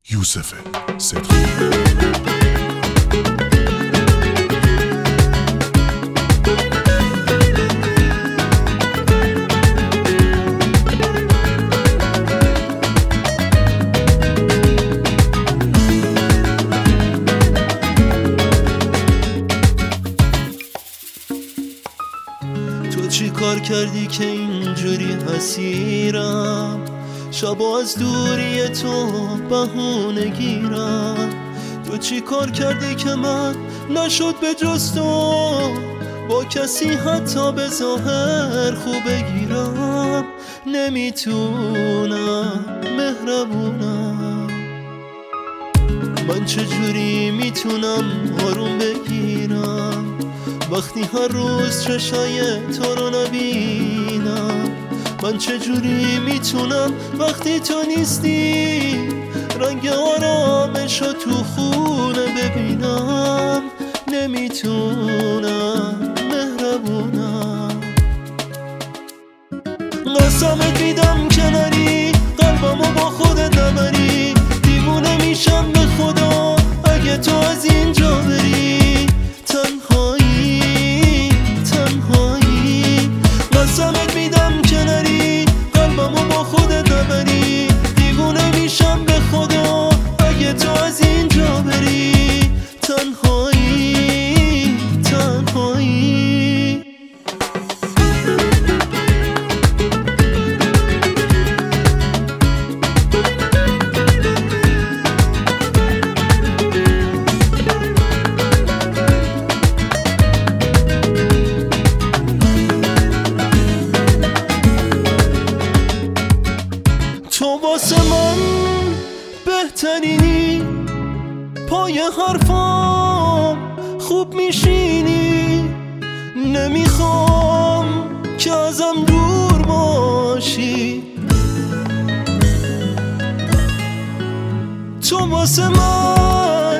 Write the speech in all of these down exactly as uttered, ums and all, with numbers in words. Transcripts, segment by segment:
یوسف صدقی. تو چی کار کردی که اینجوری اسیرم؟ شبا از دوری تو بهونه گیرم. تو چی کار کردی که من نشد به جز تو با کسی حتی به ظاهر خوب بگیرم؟ نمیتونم مهربونم، من چجوری میتونم آروم بگیرم وقتی هر روز چشای تو رو نبینم؟ من چجوری میتونم وقتی تو نیستی رنگ آرامشو تو خونه ببینم؟ نمیتونم مهربونم، قسمت میدم که نری قلبمو با خودت نبری. دیوونه میشم به خدا اگه تو از اینجا بری. تنهایی تنهایی قسمت میدم که نری قلبمو با خودت نبری. دیوونه میشم به خدا اگه تو از اینجا بری. تنهایی تنهایی تو واسه من بهترینی، پای حرفام خوب میشینی. نمیخوام که ازم دور باشی. تو واسه من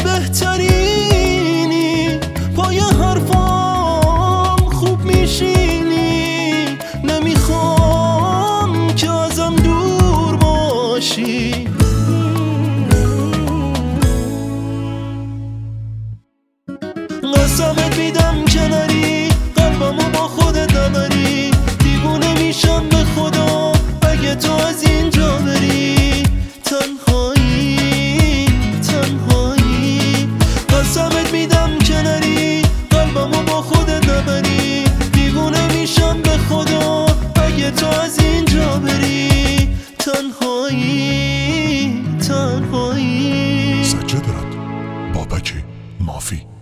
بهترینی، پای حرفام خوب میشینی. نمیخوام که ازم دور باشی. قسمت میدم که نری قلبمو با خودت نبری. دیوونه میشم به خدا اگه تو از اینجا بری. تنهایی تنهایی قسمت میدم که نری قلبمو با خودت نبری. دیوونه میشم به خدا اگه تو از اینجا بری. تنهایی تنهایی سجاده رد بابک مافی.